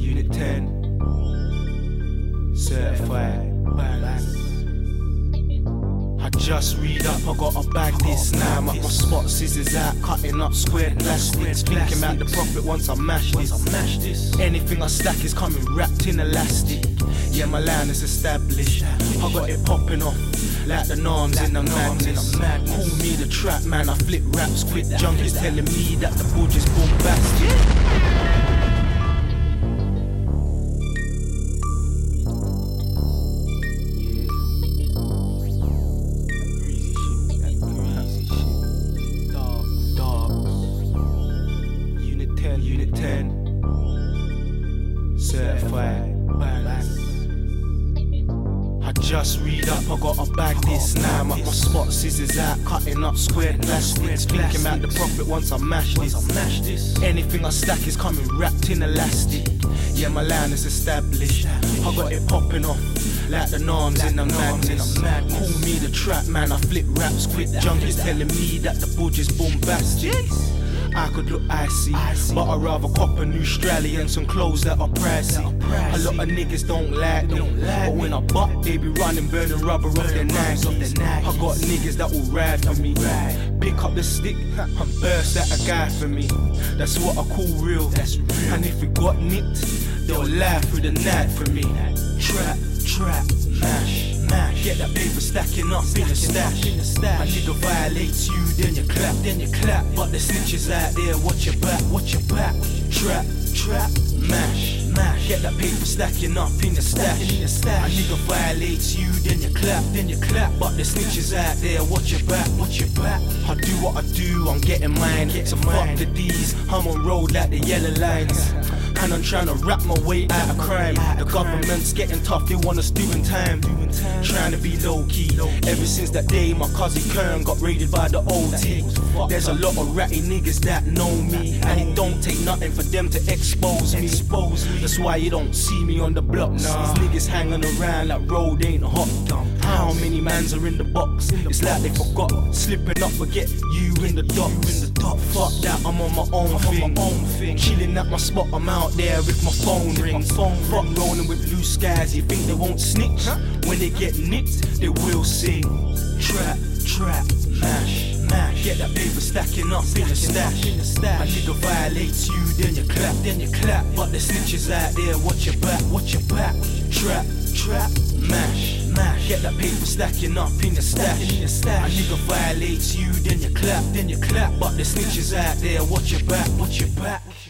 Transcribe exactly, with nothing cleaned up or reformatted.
Unit ten, certified badass. I just read up, I got a bag this now. I'm at my spot, scissors out, cutting up square plastics. Thinking about the profit once I mash this. Anything I stack is coming wrapped in elastic. Yeah, my line is established. I got it popping off like the norms in the madness. Call me the trap man, I flip raps quick. Junkies telling me that the budge is bombastic. Unit ten, certified badass. I just read up, I got a bag this now. I'm at my spot, scissors out, cutting up square plastics. Thinking about the profit once I mash this. Anything I stack is coming wrapped in elastic. Yeah, my line is established. I got it popping off like the norms in the madness. Call me the trap man, I flip raps quick. Junkies telling me that the budge is bombastic. I could look icy, but I'd rather cop a new Strally and some clothes that are pricey. A lot of niggas don't like them, but when I butt, they be running, burning rubber off their Nikes. I got niggas that will ride for me. Pick up the stick and burst at a guy for me. That's what I call real. And if it got nicked, they'll lie through the night for me. Trap, trap, mash. Get that paper stacking up in the stash. A nigga violates you, then you clap, then you clap. But the snitches out there, watch your back, watch your back. Trap, trap, mash, mash. Get that paper stacking up in the stash. A nigga violates you, then you clap, then you clap. But the snitches out there, watch your back, watch your back. I do what I do, I'm getting mine. So fuck the D's, I'm on road like the yellow lines. And I'm trying to rap my way out of crime. The government's getting tough, they want us doing time. Trying to be low key. Ever since that day my cousin Kern got raided by the O T. There's a lot of ratty niggas that know me, and it don't take nothing for them to expose me. That's why you don't see me on the blocks. These niggas hanging around like road ain't hot. How many mans are in the box? It's like they forgot. Slipping up, forget you in the docks. Fuck that, I'm on my own thing. Chilling at my spot, I'm out there if my phone rings. Fuck rolling with blue skies, you think they won't snitch? When they get nicked, they will sing. Trap, trap, mash, mash. Get that paper stacking up in the stash. A nigga violates you, then you clap, then you clap. But the snitches out there, watch your back, watch your back. Trap, trap, mash, mash. Get that paper stacking up in the stash. A nigga violates you, then you clap, then you clap. But the snitches out there, watch your back, watch your back.